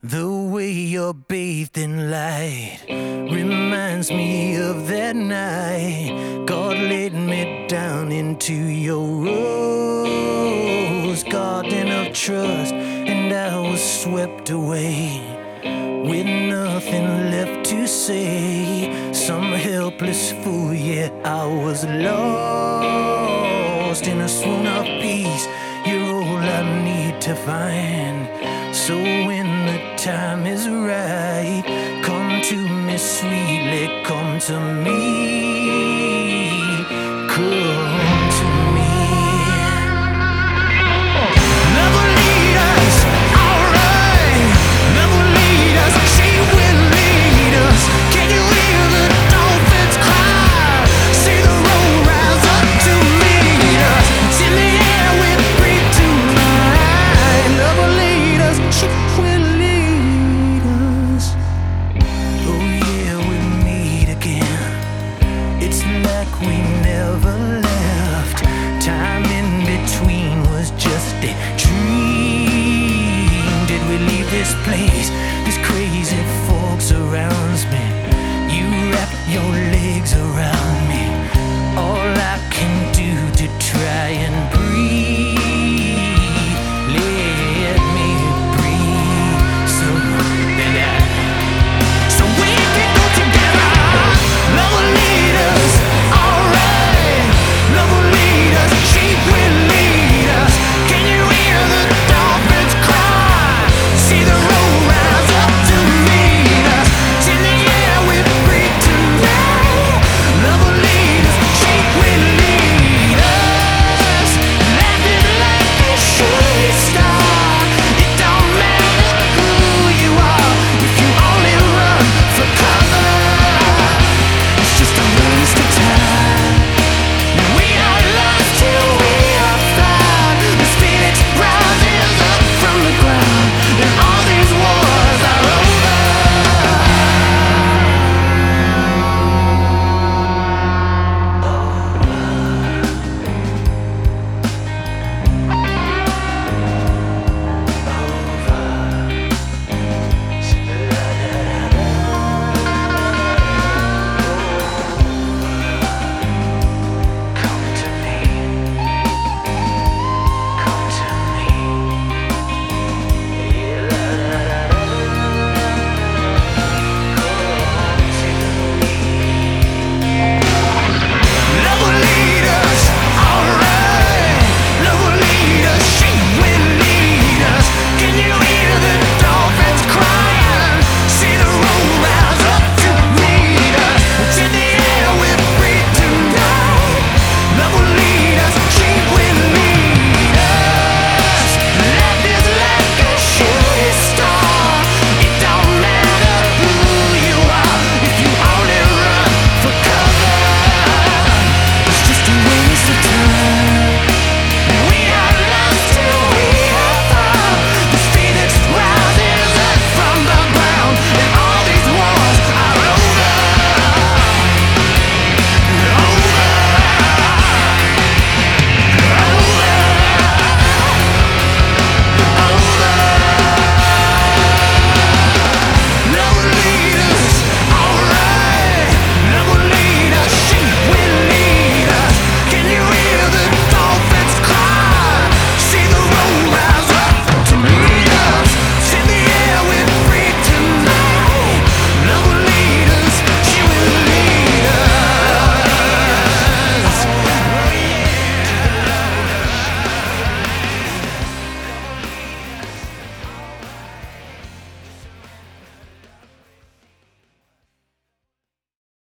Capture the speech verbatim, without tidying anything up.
The way you're bathed in light reminds me of that night God laid me down into your rose garden of trust, and I was swept away with nothing left to say. Some helpless fool, yeah, I was lost in a swoon of peace. You're all I need to find. So when the time is right, come to me sweetly, come to me, come to me. Never lead us, alright. Never lead us, she will lead us. Can you hear the dolphins cry? See the road rise up to meet us. It's in the air we breathe tonight. Never lead us, she will lead us. Oh yeah, we meet again. It's like we never left. Time in between was just a dream. Did we leave this place, this crazy